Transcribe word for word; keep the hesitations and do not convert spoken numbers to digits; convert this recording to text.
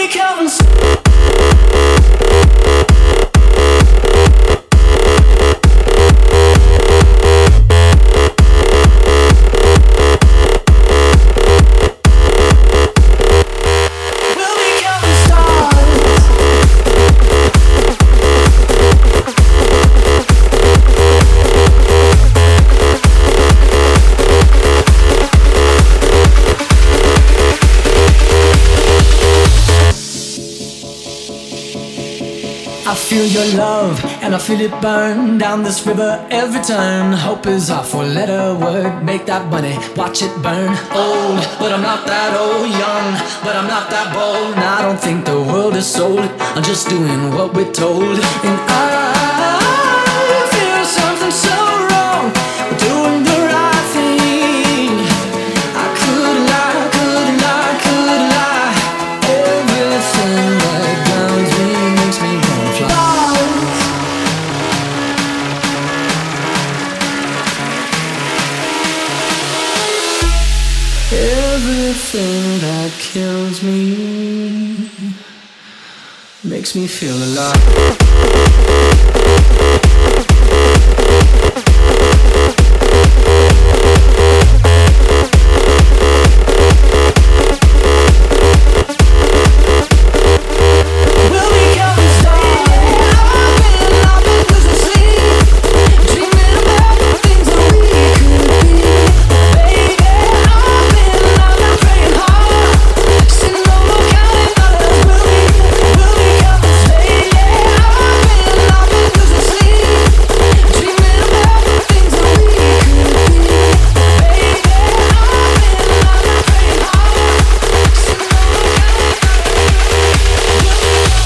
be counting. I feel your love and I feel it burn down this river every turn. Hope is our four-letter word. Make that money, watch it burn. Old, but I'm not that old. Young, but I'm not that bold. And I don't think the world is sold. I'm just doing what we're told. And I feel something so wrong. We're doing the right thing. I could lie, could lie, could lie. Everything that drowns me makes me wanna fly. Everything that kills me makes me feel alive.